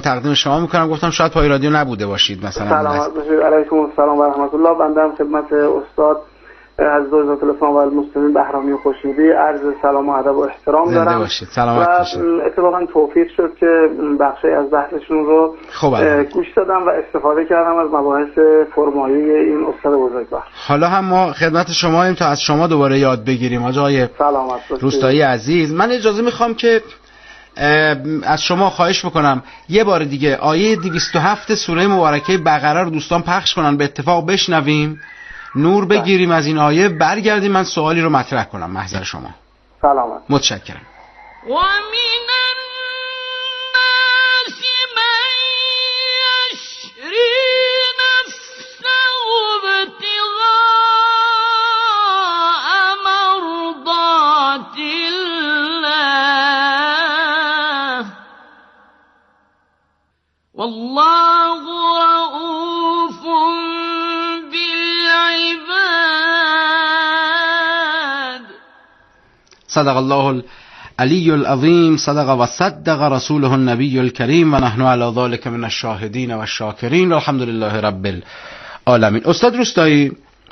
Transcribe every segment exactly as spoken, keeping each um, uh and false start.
تقدیم شما میکنم. گفتم شاید پای رادیو نبوده باشید مثلا. سلامت باشید. علیکم السلام و رحمت الله. بنده هم خدمت استاد از دوزات الاسلام و المسلمین بهرامی و خوشنودی عرض سلام و ادب و احترام دارم. زنده باشید. سلامت باشید. اتفاقا توفیق شد که بخشی از بحثشون رو گوش دادم و استفاده کردم از مباحث فرمایه این استاد بزرگوار. حالا هم ما خدمت شماییم تا از شما دوباره یاد بگیریم آقای روستایی عزیز. من اجازه میخوام که از شما خواهش بکنم یه بار دیگه آیه دویست و هفت سوره مبارکه بقره رو دوستان پخش کنن، به اتفاق بشنویم، نور بگیریم از این آیه، برگردیم من سوالی رو مطرح کنم. محضر شما. سلامت. متشکرم. والله رؤوف بالعباد. صدق الله العلی العظیم. صدق و صدق رسوله النبی الکریم و نحن علی ذلک من الشاهدین و الشاکرین والحمد لله رب العالمین. استاد روستایی،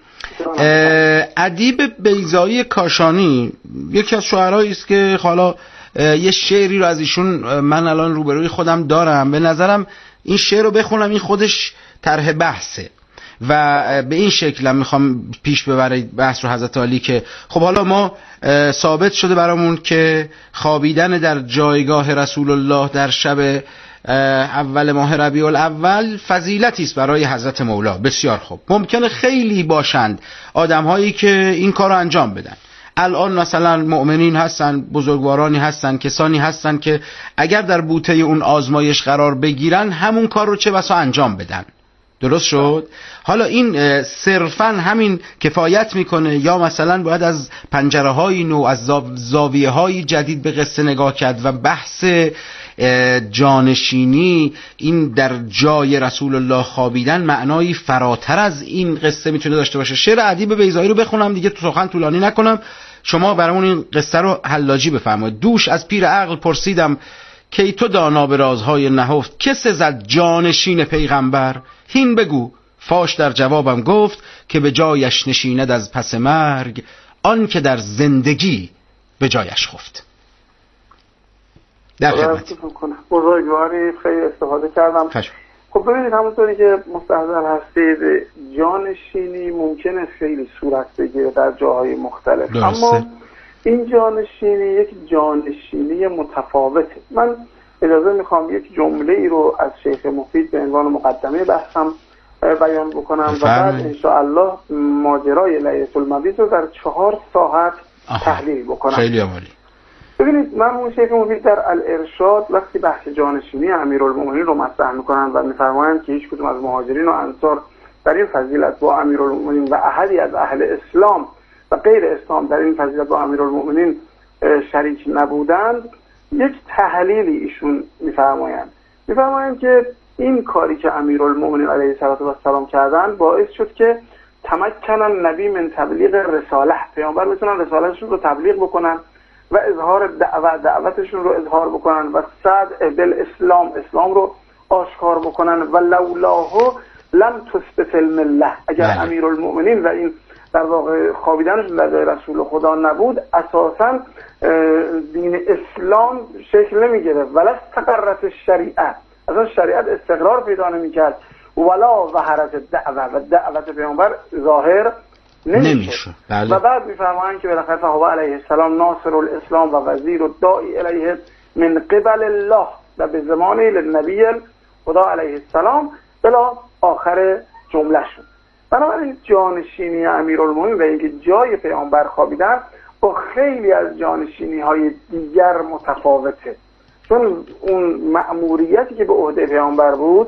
ادیب بیضایی کاشانی یکی از شاعرایی است که حالا یه شعری رو از ایشون من الان روبروی خودم دارم، به نظرم این شعر رو بخونم این خودش طرح بحثه و به این شکل هم میخوام پیش ببره بحث رو حضرت علی که خب حالا ما ثابت شده برامون که خوابیدن در جایگاه رسول الله در شب اول ماه ربیع الاول فضیلتی است برای حضرت مولا. بسیار خوب، ممکنه خیلی باشند آدم‌هایی که این کار رو انجام بدن. الان مثلا مؤمنین هستن، بزرگوارانی هستن، کسانی هستن که اگر در بوته اون آزمایش قرار بگیرن همون کار رو چه بسا انجام بدن. درست شد؟ حالا این صرفا همین کفایت میکنه یا مثلا باید از پنجره های نو، از زاویه های جدید به قصه نگاه کرد و بحث جانشینی، این در جای رسول الله خوابیدن معنایی فراتر از این قصه میتونه داشته باشه. شعر ادیب بیضایی رو بخونم دیگه، تو سخن طولانی نکنم، شما برامون این قصه رو حلاجی بفرمایید. دوش از پیر عقل پرسیدم که تو دانا به رازهای نهفت، که سزد جانشین پیغمبر؟ هین بگو. فاش در جوابم گفت که به جایش نشیند از پس مرگ آن که در زندگی به جایش خفت. در خدمت. بزرگواری خیلی استفاده کردم. خشم. خب ببینید همونطوری که مستحضر هستید جانشینی ممکنه خیلی صورت بگیره در جاهای مختلف. درسته. اما این جانشینی یک جانشینی متفاوته. من اجازه میخوام یک جمله ای رو از شیخ مفید به عنوان مقدمه بحثم بیان بکنم و بعد انشاءالله ماجرای لیلة المبیت رو در چهار ساعت تحلیل بکنم. خیلی عالی. ببینید مرحوم شیخ مفید در الارشاد وقتی بحث جانشینی امیرالمومنین رو مطرح میکنن و میفرمایند که هیچ کدوم از مهاجرین و انصار در این فضیلت با امیرالمومنین و احدی از اهل اسلام و غیر اسلام در این فضیلت با امیرالمومنین شریک نبودند، یک تحلیلی ایشون میفرمایند میفرمایند که این کاری که امیرالمومنین علیه السلام کردن باعث شد که تمکن النبی من تبلیغ رساله، پیامبر میتونن رسالتشون رو تبلیغ بکنن و اظهار دعوت دعوتشون رو اظهار بکنن و صدع بالاسلام، اسلام رو آشکار بکنن و لولاه لم تثبت المله. اگر امیرالمومنین و این در واقع خوابیدنشون در جای رسول خدا نبود اساسا دین اسلام شکل نمیگیره. ولا استقرت الشریعه، اصلا شریعت استقرار پیدا نمیکرد. ولا ظهرت الدعوه، و دعوت پیامبر ظاهر نمیشه. و بعد میفرمایند که بالاخره فهو علیه السلام ناصر الاسلام و وزیر الداعی الیه من قبل الله و به زمان للنبی خدا علیه السلام بلا آخر جمله شد. بنابراین جانشینی امیرالمومنین و اینکه جای پیامبر خوابیدن با خیلی از جانشینی های دیگر متفاوته، چون اون مأموریتی که به عهده پیامبر بود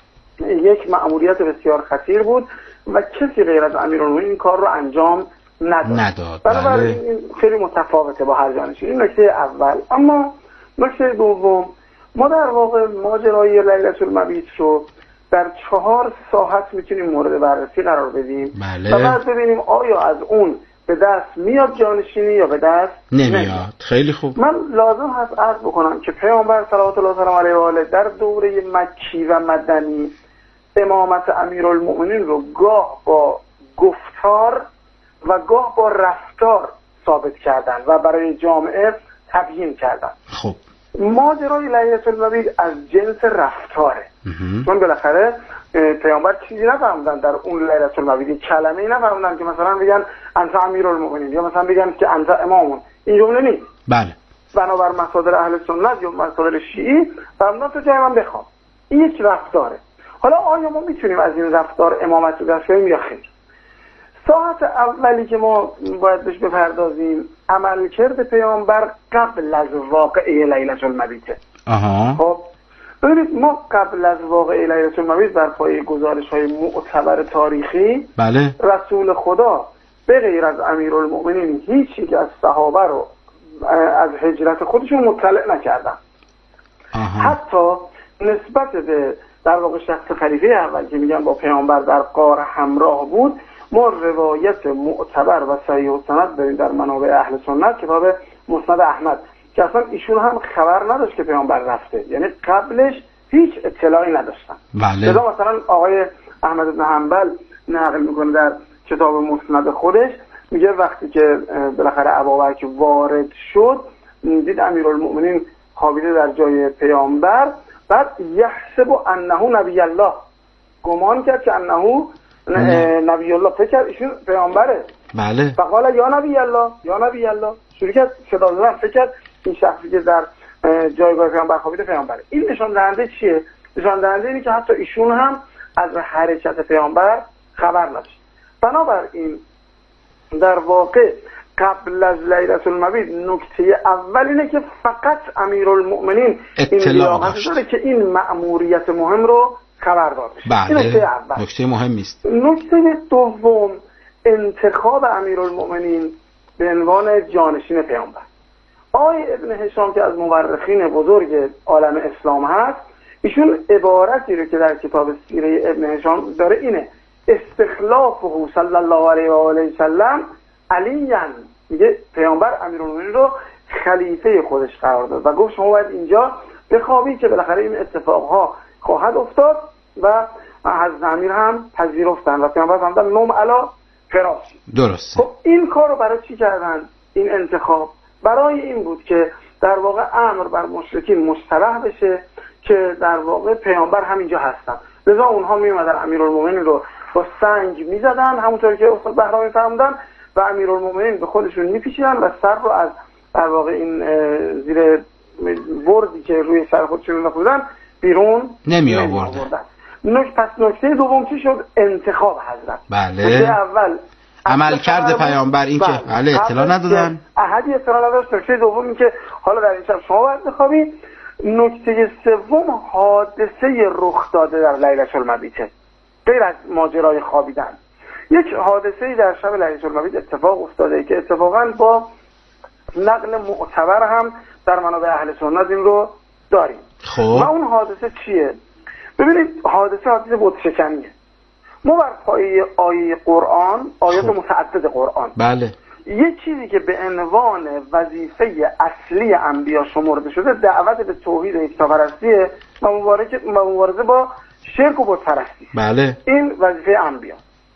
یک مأموریت بسیار خطیر بود و کسی غیر از امیرالمومنین این کار رو انجام نداد. نداد. بنابراین این خیلی متفاوته با هر جانشینی. این نکته اول. اما نکته دوم، ما در واقع ماجرای لیلة المبیت رو در چهار ساعت میتونیم مورد بررسی قرار بدیم. بله. و بعد ببینیم آیا از اون به دست میاد جانشینی یا به دست نمیاد. نمیاد. خیلی خوب. من لازم هست عرض بکنم که پیامبر صلوات الله سلام علیه و آله در دوره مکی و مدنی امامت امیرالمؤمنین رو گاه با گفتار و گاه با رفتار ثابت کردن و برای جامعه تبیین کردن. خب ماجرای لیلة المبیت از جنس رفتاره، چون بالاخره پیامبر چیزی نفهمدن در اون لیلة المبیت، کلمه‌ای نفهمدن که مثلا بگن انت امیرالمؤمنین یا مثلا بگن که انت امامون. این جمله نیست. بله. بنابر مصادر اهل سنت یا مصادر شیعی فهمدن تو جای من بخوام. این یک رفتاره. حالا آیا ما میتونیم از این رفتار امامت رو دست بگیریم یا خیر؟ ساعت اولی که ما باید بهش بپردازیم عملکرد پیامبر قبل از واقعه لیلة المبیت. آها. خب ببینید ما قبل از واقعه لیلة المبیت بر پایه گزارش‌های معتبر تاریخی بله رسول خدا به غیر از امیرالمؤمنین هیچ یک از صحابه رو از هجرت خودشون مطلع نکردن. آها. حتی نسبت به در واقع شخص خلیفه اول که میگن با پیامبر در غار همراه بود، ما روایت معتبر و صحیح السند داریم در منابع اهل سنت، کتاب مسند احمد، که اصلا ایشون هم خبر نداشت که پیامبر رفته، یعنی قبلش هیچ اطلاعی نداشتن. بله. لذا مثلا آقای احمد بن حنبل نقل میکنه در کتاب مسند خودش، میگه وقتی که بالاخره ابوبکر وارد شد دید امیرالمؤمنین خوابیده در جای پیامبر، بعد یحسب انه نبی الله، گمان کرد که انه نبی الله، فکر کرد ایشون پیامبره. بله. فقال یا نبی الله یا نبی الله، شروع کرد صدا زدن، فکر کرد این شخصی که در جایگاه پیامبر خوابیده پیامبره. این نشان دهنده چیه؟ نشان دهنده اینه که حتی ایشون هم از حرکت پیامبر خبر نداشت. بنابراین در واقع قبل از لیلة المبیت نکته اول اینه که فقط امیرالمؤمنین اطلاع داره که این مأموریت مهم رو خبردار بشه. بله. این نکته اول. نکته مهمی است. نکته دوم انتخاب امیرالمؤمنین به عنوان جانشین پیامبر. آقای ابن هشام که از مورخین بزرگ عالم اسلام هست، ایشون عبارتی رو که در کتاب سیره ابن هشام داره اینه: استخلافه صلی الله علیه و آله و سلم علیاً، میگه پیامبر امیرالمؤمنین رو خلیفه خودش قرار داد و گفت شما باید اینجا بخوابی که بالاخره این اتفاقها خواهد افتاد و حضرت امیر هم پذیرفتن و پیامبر فرمودن نوم علی فراش. درسته. خب این کار رو برای چی کردن؟ این انتخاب برای این بود که در واقع امر بر مشرکین مصطلح بشه که در واقع پیامبر همینجا هستن. لذا اونها میومدن امیرالمؤمنین رو با سنگ میزدن، همونطور که استاد بهرامی فرمودن، و امیرالمؤمنین به خودشون میپیچیدن و سر رو از در واقع این زیر بردی که روی سر خودشون می‌آوردن بیرون نمی آوردن. نک پس نکته دوم چی شد؟ انتخاب حضرت. بله. نکته اول عمل کرده پیامبر، این که بله اطلاع ندادن، احدی اطلاع نداشت. نکته دوم این که حالا در این شب شما باید بخوابی. نکته سوم حادثه رخ داده در لیلة المبیت، غیر از ماجرای خوابیدن، یک حادثه‌ای در شب لیلة المبیت اتفاق افتاده که اتفاقا با نقل معتبر هم در منابع اهل سنت این رو داریم. خب و اون حادثه چیه؟ ببینید حادثه حادثه بت شکنیه. ما بر پایه آیه قرآن، آیات خب. متعدد قرآن، بله، یه چیزی که به عنوان وظیفه اصلی انبیا شمرده شده دعوت به توحید و یکتاپرستیه و مبارزه با شرک و بت‌پرستی. بله، این وظیفه انبیا.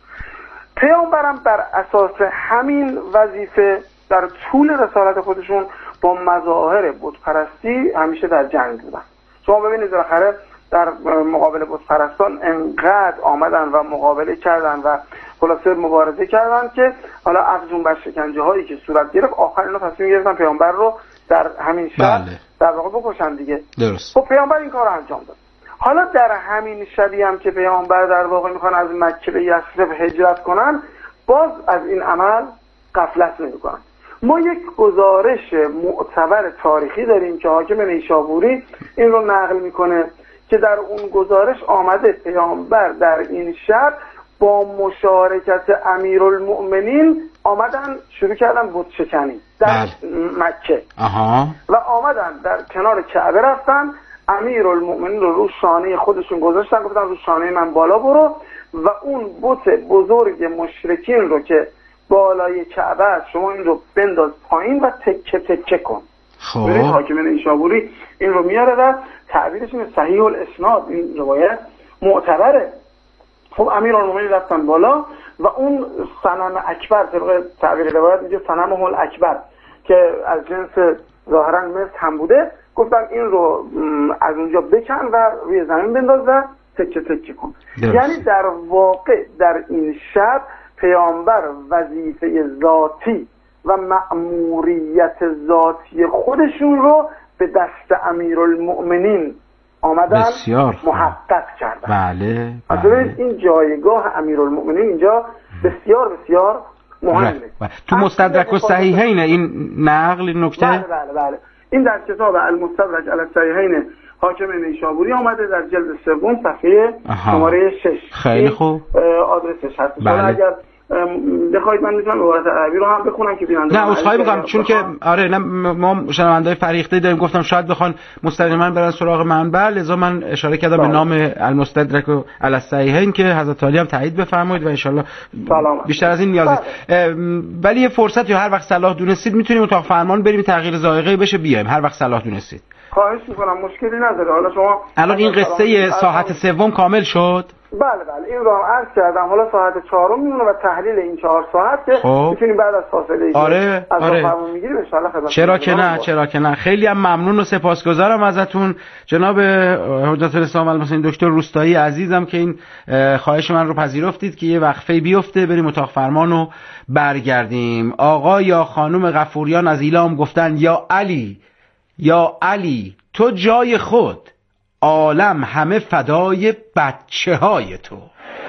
پیامبرم بر اساس همین وظیفه در طول رسالت خودشون با مظاهر بت‌پرستی همیشه در جنگ بودن. شما ببینید بالاخره در مقابل بت‌پرستان انقدر آمدن و مقابله کردن و خلاصه مبارزه کردن که حالا افزون بر شکنجه هایی که صورت گرفت آخر اینا تصمیم گرفتن پیامبر رو در همین شب بله. در واقع بکشن دیگه. درست. خب پیامبر این کار رو انجام داد. حالا در همین شبی هم که پیامبر در واقع میخوان از مکه به یثرب هجرت کنن، باز از این عمل غفلت نمیکنن. ما یک گزارش معتبر تاریخی داریم که حاکم نیشابوری این رو نقل میکنه که در اون گزارش آمده پیامبر در این شب با مشارکت امیرالمؤمنین آمدن شروع کردن بت شکنی در بل. مکه. آها. و آمدن در کنار کعبه رفتن، امیرالمؤمنین رو رو شانه خودشون گذاشتن، گفتن رو شانه من بالا برو، و اون بت بزرگ مشرکین رو که بالای کعبه است، شما این رو بنداز پایین و تکه تکه کن. خب حاکم نیشابوری این رو میاره و تعبیرش اینه صحیح الاسناد، این روایت معتبره. خب امیرالمومنین رفتن بالا و اون صنم اکبر، طبق تعبیر روایت میگه صنم الاکبر که از جنس ظاهرا مس هم بوده، گفتن این رو از اونجا بکن و روی زمین بنداز و تکه تکه کن. یعنی در واقع در این شب پیامبر وظیفه ذاتی و مأموریت ذاتی خودشون رو به دست امیرالمؤمنین آمدن محقق کردن. بله, بله. این جایگاه امیرالمؤمنین اینجا بسیار بسیار مهمه. تو مستدرک و صحیحین این نقل این نکته بله بله بله این در کتاب المستدرک علی الصحیحین حاکم نیشابوری آمده در جلد سوم صفحه شماره شش. خیلی خوب. آدرسش هست. بله. اگر بخواید من میتونم عبارت عربی رو هم بخونم که بیننده. نه عذرخواهی می‌کنم چون که آره نه ما شنونده‌های فریخته داریم، گفتم شاید بخوان مستقیما برن سراغ منبع، لذا من اشاره کردم به نام المستدرک و علی الصحیحین که حضرت علی هم تایید بفرمایید و ان شاء الله بیشتر از این نیاز نیست. ولی یه فرصت یا هر وقت صلاح دونستید میتونیم اتاق فرمان بریم تغییر ذائقه بشه بیایم هر وقت صلاح دونستید. خواهش می‌کنم، مشکلی نداره. حالا شما الان این قصه ساعت سوم کامل شد؟ بله بله این رو هم عرض کردم. حالا ساعت چهارم میمونه و تحلیل این چهار ساعت که خب. میتونیم بعد از فاصله ای آره از آره فرمون میگیریم ان شاء الله خدمت. چرا که نه چرا که نه. خیلی هم ممنون و سپاسگزارم ازتون جناب حجت الاسلام المسلمین دکتر روستایی عزیزم که این خواهش من رو پذیرفتید که یه وقفه بیفته بریم اتاق فرمان و برگردیم. آقا یا خانم غفوریان از ایلام گفتن یا علی یا علی تو جای خود، عالم همه فدای بچه های تو.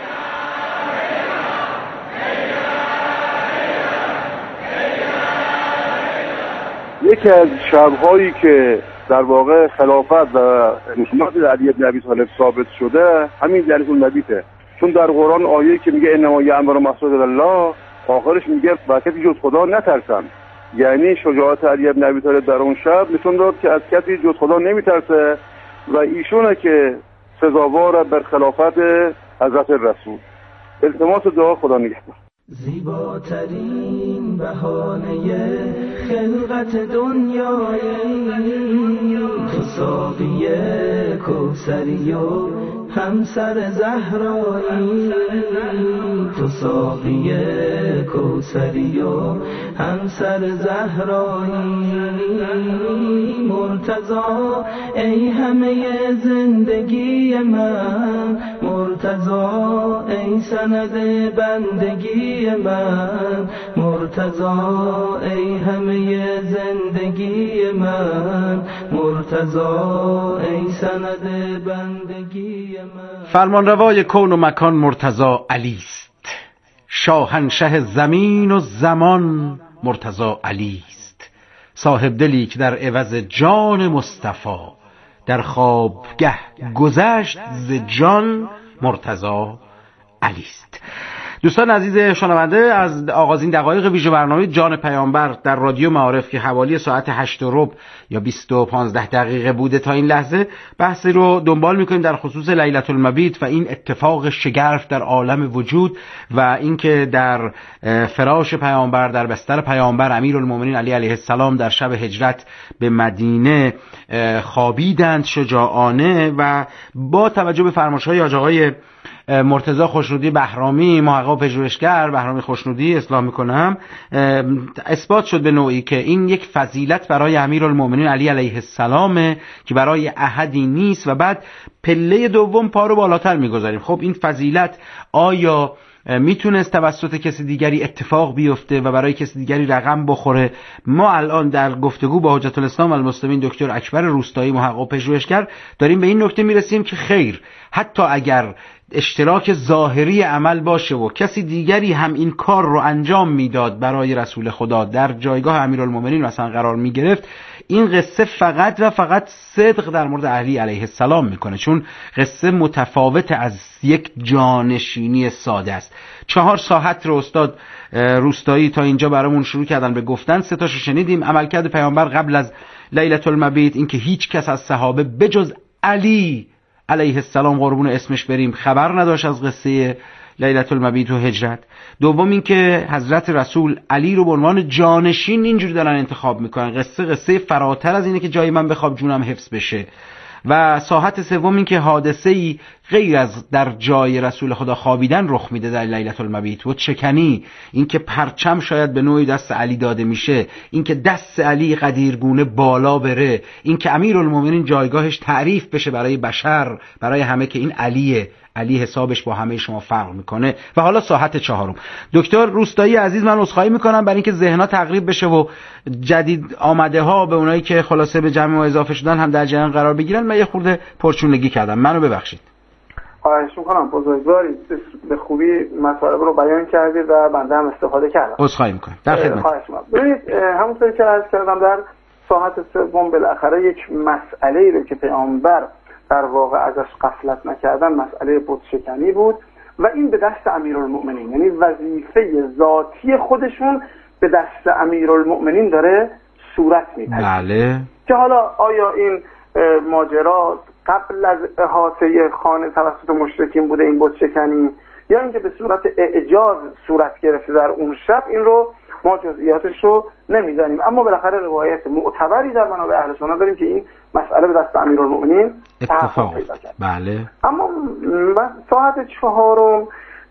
یکی از شب‌هایی که در واقع خلافت و امامت علی بن ابی طالب ثابت شده همین جلیل النبیه، چون در قرآن آیه که میگه انما یأمر مساجد الله آخرش میگه از کسی جز خدا نترسن. یعنی شجاعت علی بن ابی طالب در اون شب نشون داد که از کسی جز خدا نمیترسه و ایشونه که سزاوار بر خلافت حضرت رسول. التماس دعا خدا نگهدار. زیباترین بهانه خلقت دنیایی تو ساقی کوثری و همسر زهرایی، تو ساقی کوثری و همسر زهرایی، مرتضی ای همه زندگی من، مرتضی ای سند بندگی من، مرتضی ای همه زندگی من، مرتضی ای سند بندگی من. فرمانروای کون و مکان مرتضی علی است، شاهنشه زمین و زمان مرتضی علی است، صاحب دلی که در عوض جان مصطفی در خوابگه گذشت ز جان مرتضی علی است. دوستان عزیز شنونده، از آغازین دقایق ویژه برنامه جان پیامبر در رادیو معارف که حوالی ساعت هشت و ربع یا بیست و پانزده دقیقه بوده تا این لحظه بحثی رو دنبال میکنیم در خصوص لیلة المبیت و این اتفاق شگرف در عالم وجود و اینکه در فراش پیامبر، در بستر پیامبر امیرالمومنین علی علیه السلام در شب هجرت به مدینه خوابیدند شجاعانه و با توجه به فرمایش‌های حاج آقای مرتضی خوشنودی بهرامی، محقق و پژوهشگر بهرامی خوشنودی اصلاح میکنم، اثبات شد به نوعی که این یک فضیلت برای امیرالمومنین علی علیه السلام که برای احدی نیست و بعد پله دوم پا رو بالاتر میگذاریم. خب این فضیلت آیا میتونست توسط کسی دیگری اتفاق بیفته و برای کسی دیگری رقم بخوره؟ ما الان در گفتگو با حجت الاسلام المسلمین دکتر اکبر روستایی محقق و پژوهشگر داریم به این نکته میرسیم که خیر، حتی اگر اشتراک ظاهری عمل باشه و کسی دیگری هم این کار رو انجام میداد برای رسول خدا در جایگاه امیرالمومنین مثلا قرار میگرفت، این قصه فقط و فقط صدق در مورد علی علیه السلام میکنه، چون قصه متفاوت از یک جانشینی ساده است. چهار ساعت رو استاد روستایی تا اینجا برامون شروع کردن به گفتن، سه تاشو شنیدیم. عملکرد پیامبر قبل از لیلة المبیت، این که هیچ کس از صحابه بجز علی علیه السلام قربون اسمش بریم خبر نداشت از قصه لیلة المبیت و هجرت. دوم این که حضرت رسول علی رو به عنوان جانشین اینجوری دارن انتخاب میکنن، قصه قصه فراتر از اینه که جای من بخواب جونم حفظ بشه. و ساحت سوم این که حادثه‌ای غیر از در جای رسول خدا خوابیدن رخ میده در لیلة المبیت و چکنی، این که پرچم شاید به نوعی دست علی داده میشه، این که دست علی قدیرگونه بالا بره، این که امیرالمومنین جایگاهش تعریف بشه برای بشر، برای همه که این علیه، علی حسابش با همه شما فرق میکنه. و حالا ساحت چهارم. دکتر روستایی عزیز، من عذرخواهی میکنم برای اینکه ذهنها تقریب بشه و جدید آمده ها به اونایی که خلاصه به جمع ما اضافه شدن هم در جریان قرار بگیرن. من یه خورده پرچونگی کردم، منو ببخشید. خواهش میکنم، بزرگوارید، به خوبی مطالب رو بیان کردید و بنده هم استفاده کردم. عذرخواهی میکنم. در خدمت. خواهش میکنم. ببینید همونطوری که عرض کردم در ساحت سوم بالاخره یک مسئله‌ای رو که پیامبر در واقع ازش غفلت نکردن مسئله بت شکنی بود و این به دست امیرالمؤمنین، یعنی وظیفه ذاتی خودشون به دست امیرالمؤمنین داره صورت می‌پذیره. بله. که حالا آیا این ماجرا قبل از احاطه خانه توسط مشرکین بوده این بت شکنی، یا اینکه به صورت اعجاز صورت گرفته در اون شب، این رو ما جزئیاتش رو نمیدانیم، اما بالاخره روایت معتبری در منابع اهل سنت داریم که این مسئله به دست امیرالمؤمنین اتفاق پیدا کرد. بله. اما ساعت چهارم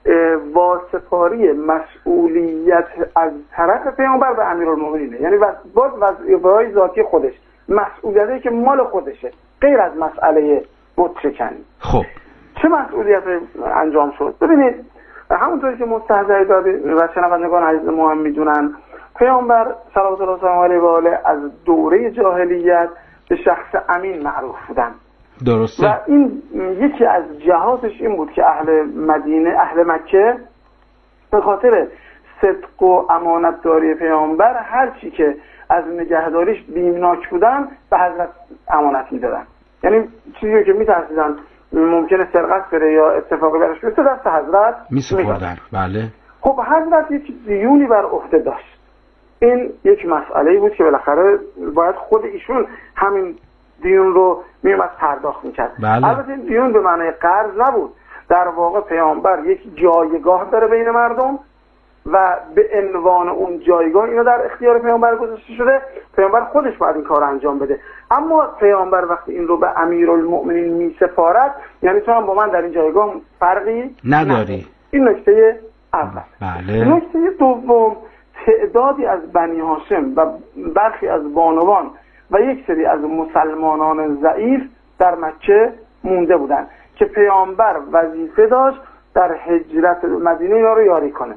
واسطاری مسئولیت از طرف پیامبر به امیرالمؤمنینه، یعنی باز وظیفه‌های ذاتی خودش، مسئولیتی که مال خودشه، غیر از مسئله بت شکنی. خب چه مسئولیت انجام شد؟ ببینید همونطوری که مستحضر داده و شنوندگان عزیز ما هم میدونن، پیامبر صلوات الله و علیه و آله از دوره جاهلیت به شخص امین معروف بودن. درسته. و این یکی از جهاتش این بود که اهل مدینه، اهل مکه، به خاطر صدق و امانتداری پیامبر هر چی که از نگهداریش بیمناک بودن به حضرت امانت میدادن. یعنی چیزی که میترسیدن ممکنه سرقت بره یا اتفاقی براش بیفته دست حضرت میسپردن. بله. خب حضرت یک دیونی بر عهده داشت. این یک مسئله بود که بالاخره باید خود ایشون همین دیون رو میومد پرداخت میکرد. بله. البته این دیون به معنی قرض نبود، در واقع پیامبر یک جایگاه داره بین مردم و به عنوان اون جایگاه اینو در اختیار پیامبر گذاشته شده، پیامبر خودش باید این کار انجام بده. اما پیامبر وقتی این رو به امیرالمؤمنین میسپارد، یعنی تو هم با من در این جایگاه فرقی نداری. این نکته اول. بله. نکته دوم، تعدادی از بنی هاشم و برخی از بانوان و یک سری از مسلمانان ضعیف در مکه مونده بودند که پیامبر وظیفه داشت در هجرت مدینه اینا رو یاری کنه.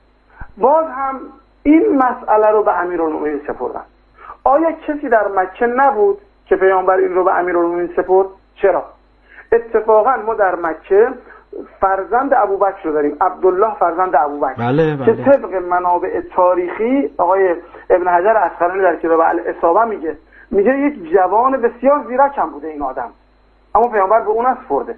باز هم این مسئله رو به امیرالمؤمنین سپردن. آیا کسی در مکه نبود که پیامبر این رو به امیرالمؤمنین سپرد؟ چرا؟ اتفاقا ما در مکه فرزند ابوبکر رو داریم، عبدالله فرزند ابوبکر. بله بله. که طبق منابع تاریخی آقای ابن حجر عسقلانی در کتاب الاصابه میگه میگه یک جوان بسیار زیرک هم بوده این آدم، اما پیامبر به اون نسپرده.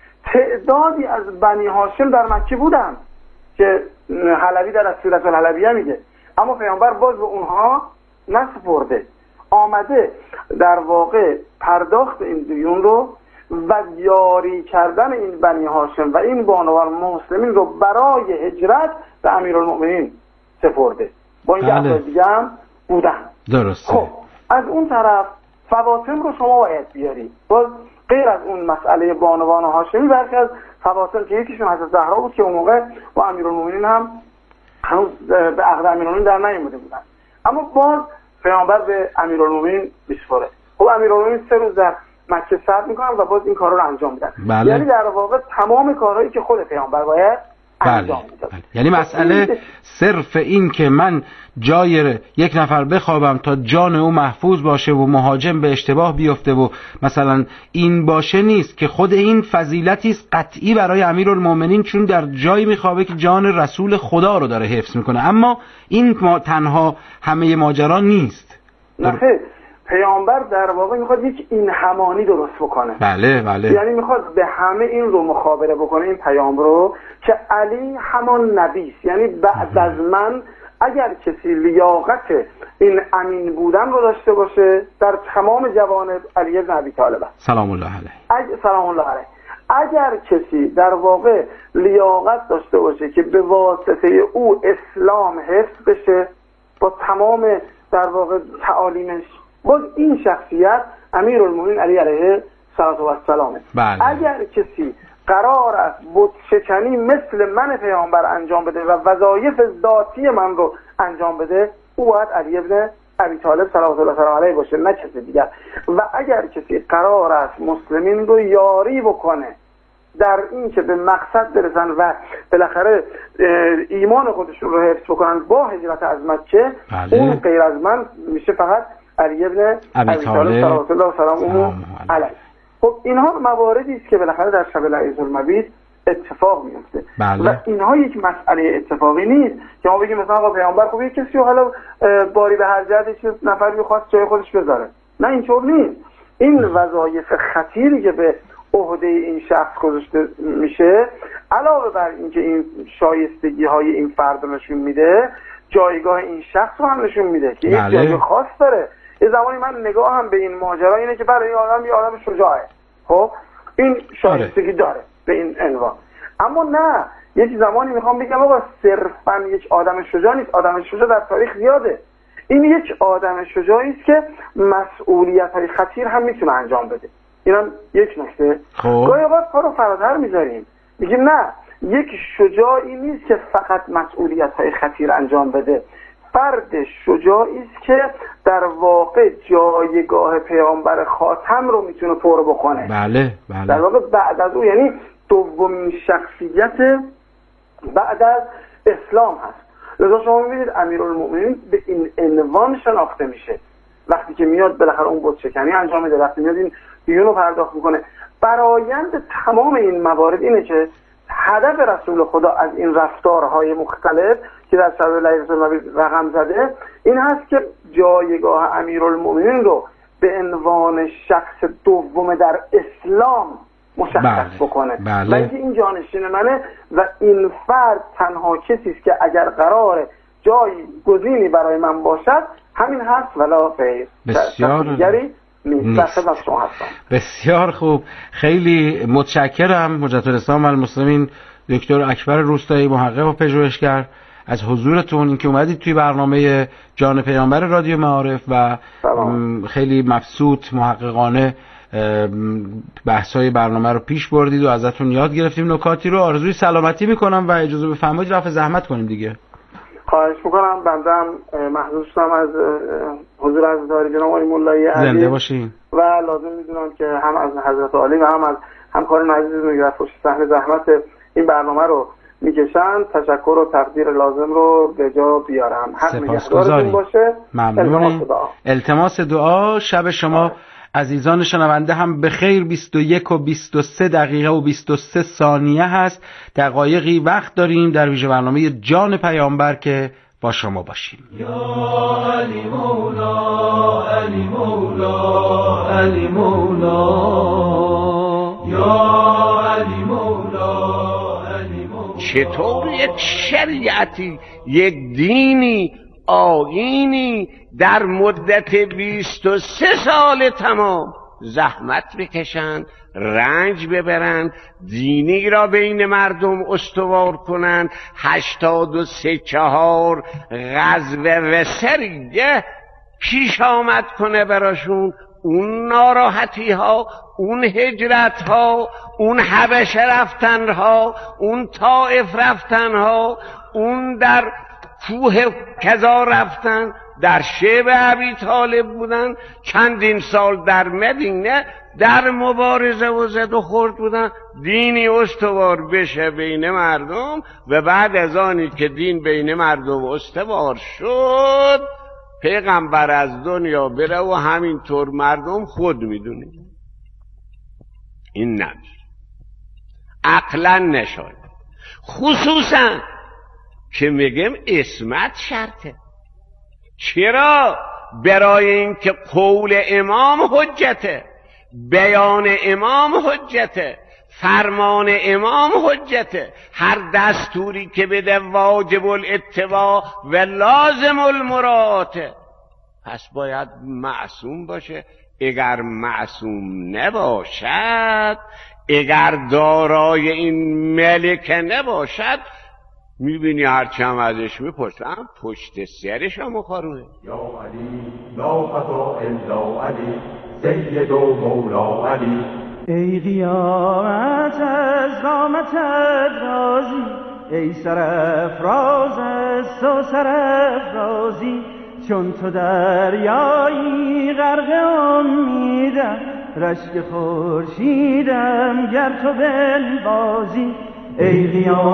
تعدادی از بنی هاشم در مکه بودن که حلبی در سیرت الحلبیه میگه، اما پیامبر باز به اونها نسپرده. آمده در واقع پرداخت این دیون رو و یاری کردن این بنی هاشم و این بانوان مسلمین رو برای هجرت به امیرالمؤمنین سپرده، با اینکه افراد دیگه هم بودن. درسته. خب از اون طرف فواطم رو شما باید بیاری. باز غیر از اون مسئله بانوان و هاشمی، برخی از فواطم که یکیشون حضرت زهرا بود که اون موقع با امیرالمؤمنین هم هنوز به عقد امیرالمؤمنین در نیامده بودن، اما باز پیامبر به امیرالمؤمنین میسپاره. خب امیرالمؤمنین سه روز در مکه صبر میکنن و باز این کارا رو انجام میدن. بله. یعنی در واقع تمام کارهایی که خود پیامبر باید انجام میداد. بله. یعنی مسئله صرف این که من جای یک نفر بخوابم تا جان او محفوظ باشه و مهاجم به اشتباه بیفته و مثلا این باشه نیست، که خود این فضیلتی است قطعی برای امیرالمؤمنین، چون در جایی میخوابه که جان رسول خدا رو داره حفظ میکنه. اما این ما تنها همه ماجرا نیست. نه، پیامبر در واقع میخواد یک این همانی درست بکنه. بله بله. یعنی میخواد به همه این رو مخابره بکنه، این پیام رو، که علی همان نبی است. یعنی بعد از من اگر کسی لیاقت این امین بودن رو داشته باشه در تمام جوانب، علی بن ابی طالب سلام الله علیه. اگه سلام الله علیه اگر کسی در واقع لیاقت داشته باشه که به واسطه او اسلام حفظ بشه با تمام در واقع تعالیمش، باز این شخصیت امیرالمومنین علی علیه السلام. بله. اگر کسی قرار است بت شکنی مثل من پیامبر انجام بده و وظایف ذاتی من رو انجام بده، او باید علی ابن ابی طالب صلوات الله علیه باشه، نه کسی دیگر. و اگر کسی قرار است مسلمین رو یاری بکنه در این که به مقصد برسن و بالاخره ایمان خودشون رو حفظ بکنن با هجرت از مکه، بله. اون غیر از من میشه فقط علی ابن ابی طالب صلوات الله علیه. خب اینها مواردی است که بالاخره در شب لعیذ المبیت اتفاق میفته. بله. و اینها یک مسئله اتفاقی نیست که ما بگیم مثلا آقا پیامبر خب یک کسی رو حالا باری به هر جهت یک نفری خواست جای خودش بذاره. نه اینطور نیست. این وظایف خطیری که به عهده این شخص گذاشته میشه، علاوه بر اینکه این شایستگی های این فرد نشون میده، جایگاه این شخص رو هم نشون میده که یک جایگاه خاص داره. یه زمانی من نگاه هم به این ماجرا اینه که برای این آدم یه آدم شجاعه، خب این شایستگی داره به این عنوان. اما نه، یک زمانی میخوام بگم آقا صرفا یک آدم شجاع نیست. آدم شجاع در تاریخ زیاده. این یک آدم شجاعی است که مسئولیت های خطیر هم میتونه انجام بده. اینم یک نکته. گاهی اوقات کارو فراتر میذاریم، میگیم نه، یک شجاعی نیست که فقط مسئولیت های خطیر انجام بده. فرد شجاعی است که در واقع جایگاه پیامبر خاتم رو میتونه پر بکنه. بله بله. در واقع بعد از او، یعنی دومین شخصیت بعد از اسلام هست. لذا شما میبینید امیرالمومنین به این عنوان شناخته میشه. وقتی که میاد بالاخره اون بت شکنی انجام میده، وقتی میاد این دیون رو پرداخت میکنه. برآیند تمام این موارد اینه که هدف رسول خدا از این رفتارهای مختلف که در شب لعیذ المبیت رقم زده این هست که جایگاه امیرالمومنین رو به عنوان شخص دوم در اسلام مشخص بله. بکنه. بله. و اینکه این جانشین منه و این فرد تنها کسی است که اگر قراره جای گزینی برای من باشد همین هست ولا غیر. بسیار نیست. بسیار خوب، خیلی متشکرم مجدد الاسلام و المسلمین دکتر اکبر روستایی، محقق و پژوهشگر، از حضورتون، اینکه اومدید توی برنامه جان پیامبر رادیو معارف و خیلی مبسوط محققانه بحث‌های برنامه رو پیش بردید و ازتون یاد گرفتیم نکاتی رو. آرزوی سلامتی میکنم و اجازه بفرمایید رفع زحمت کنیم دیگه. خواهش میکنم. بندم محظوظ شدم از حضور حضرت جناب آقای مولایی عزیز. زنده باشین. و لازم میدونم که هم از حضرت عالی و هم از همکاران عزیزمون که در پشت صحنه زحمت این برنامه رو میکشن تشکر و تقدیر لازم رو به جا بیارم. حق نگهدارتون باشه. ممنونم. التماس دعا. شب شما عزیزان شنونده هم به خیر. بیست و یک و بیست و سه دقیقه و بیست و سه ثانیه هست. دقایقی وقت داریم در ویژه برنامه جان پیامبر که با شما باشیم. یا علی مولا علی مولا علی مولا یا علی مولا علی مولا. چطور یک شریعتی، یک دینی، آیینی در مدت بیست و سه سال تمام زحمت بکشند، رنج ببرند، دینی را بین مردم استوار کنند، هشتاد و سه چهار غزو و سریه پیش آمد کنه براشون. اون ناراحتی ها، اون هجرت ها، اون حبشه رفتن ها، اون طائف رفتن ها، اون در کوه کذا رفتن، در شعب ابی طالب بودن، چندین سال در مدینه در مبارزه و زد و خورد بودن، دینی استوار بشه بین مردم. و بعد از آنی که دین بین مردم استوار شد پیغمبر از دنیا بره و همینطور مردم خود میدونید این نمیشه، عقلا نشد. خصوصا که میگم اسمت شرطه. چرا؟ برای اینکه قول امام حجته، بیان امام حجته، فرمان امام حجته. هر دستوری که بده واجب الاتباع و لازم المراعاته. پس باید معصوم باشه. اگر معصوم نباشد اگر دارای این ملکه نباشد میبینی هرچی هم ازش میپرسم پشت سرش هم مخارونه. یا علی لا خطا الا علی سید و مولا علی. ای قیامت از قامت رازی، ای سرافراز از تو سرافرازی، چون تو دریایی غرق امیدم، رشک خورشیدم گر تو بنوازی. ای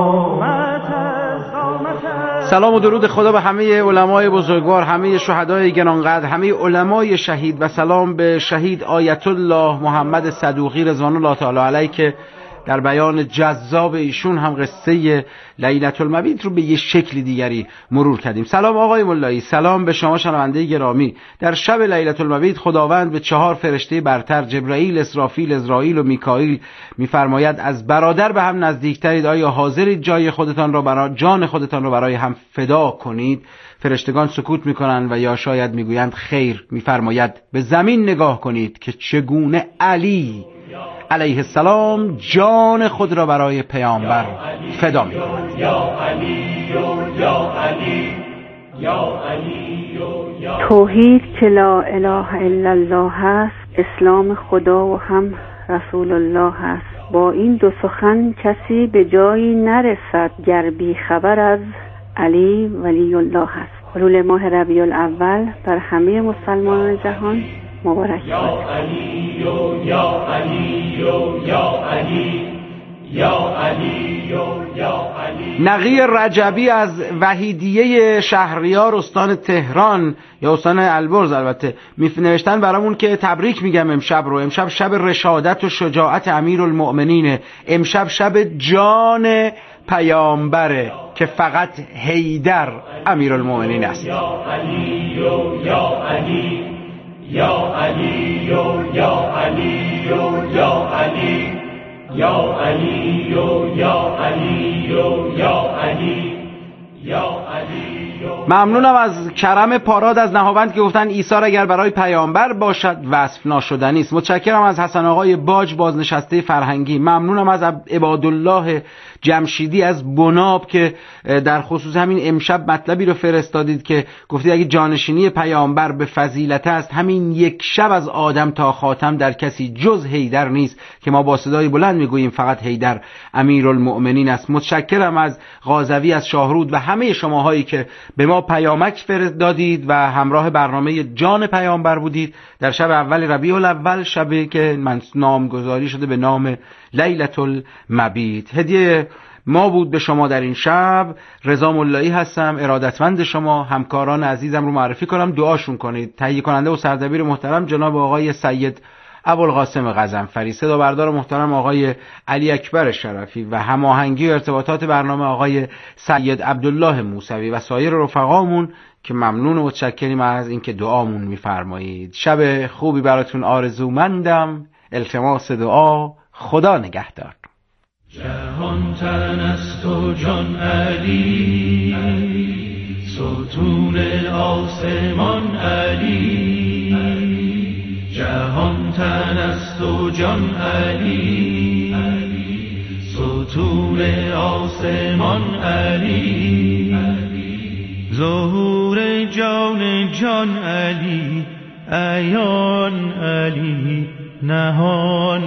قیامت از قامت. سلام و درود خدا به همه علمای بزرگوار، همه شهدای گرانقدر، همه علمای شهید و سلام به شهید آیت الله محمد صدوقی رضوان الله تعالی علیه که در بیان جذاب ایشون هم قصه لیلة المبیت رو به یه شکل دیگری مرور کردیم. سلام آقای ملایی، سلام به شما شنونده گرامی. در شب لیلة المبیت خداوند به چهار فرشته برتر جبرائیل، اسرافیل، عزرائیل و میکائیل میفرماید از برادر به هم نزدیکترید، آیا حاضرید جای خودتان را برای جان خودتان را برای هم فدا کنید؟ فرشتگان سکوت میکنند و یا شاید میگویند خیر. میفرماید به زمین نگاه کنید که چگونه علی علیه السلام جان خود را برای پیامبر فدا می‌کند. یا علی یا علی یا علی یا توحید که لا اله الا الله هست، اسلام خدا و هم رسول الله هست. با این دو سخن کسی به جایی نرسد گر بی خبر از علی ولی الله هست. حلول ماه ربیع الاول بر همه مسلمانان جهان مبارک باد. یا علی یا علی یا علی یا علی یا علی. نقی رجبی از وحیدیه شهریار استان تهران یا استان البرز البته می نوشتن برامون که تبریک میگم امشب رو. امشب شب رشادت و شجاعت امیرالمؤمنینه. امشب شب جان پیامبره که فقط حیدر امیرالمؤمنین است. یا علی یا علی یا علی یا علی یا علی یا علی یا علی یا علی یا علی. ممنونم از کرم پاراد از نهاوند که گفتن ایثار اگر برای پیامبر باشد وصف ناشدنی است. متشکرم از حسن آقای باج بازنشسته فرهنگی. ممنونم از عبادالله جمشیدی از بناب که در خصوص همین امشب مطلبی رو فرستادید که گفتید اگه جانشینی پیامبر به فضیلت است، همین یک شب از آدم تا خاتم در کسی جز حیدر نیست که ما با صدای بلند میگوییم فقط حیدر امیرالمؤمنین است. متشکرم از غازوی از شاهرود و همه شماهایی که به ما پیامک فرستادید و همراه برنامه جان پیامبر بودید در شب اول ربیع الاول، شبی که من نامگذاری شده به نام لیلة المبیت. هدیه ما بود به شما در این شب. رضا ملایی هستم، ارادتمند شما. همکاران عزیزم رو معرفی کنم، دعاشون کنید. تهیه کننده و سردبیر محترم جناب آقای سید ابوالقاسم غضنفری، صدا بردار محترم آقای علی اکبر شرفی و هماهنگی و ارتباطات برنامه آقای سید عبدالله موسوی و سایر رفقامون که ممنون و متشکریم از اینکه دعامون میفرمایید. شب خوبی براتون آرزومندم. التماس دعا. خدا نگهدار. جهان تن است و جان علی، ستون آسمان علی. جهان تن است و جان علی، ستون آسمان علی. ظهور جان جان علی، عیان علی، نهان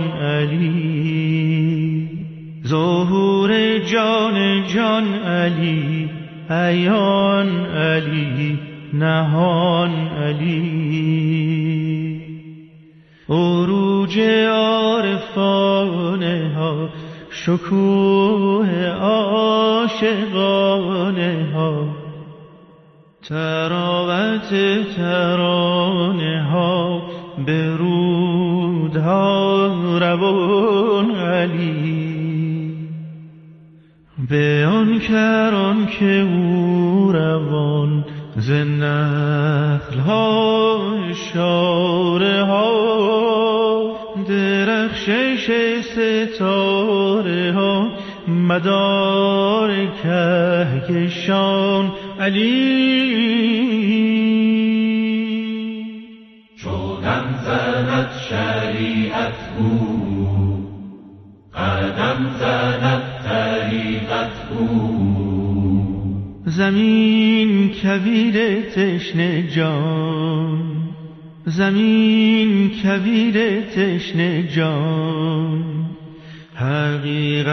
علی. ظهور جان جان علی، عیان علی، نهان علی. عروج عارفانه ها، شکوه عاشقانه ها، تراوت ترانه ها، برودها روان علی. به آن کران که او روان ز نخل ها اشاره ها، درخشش ستاره ها، مدار کهکشان علی. چون زند شریعت او قدم زند طریقت او. زمین کویر تشنه جان، زمین کویر تشنه جان، حقیقت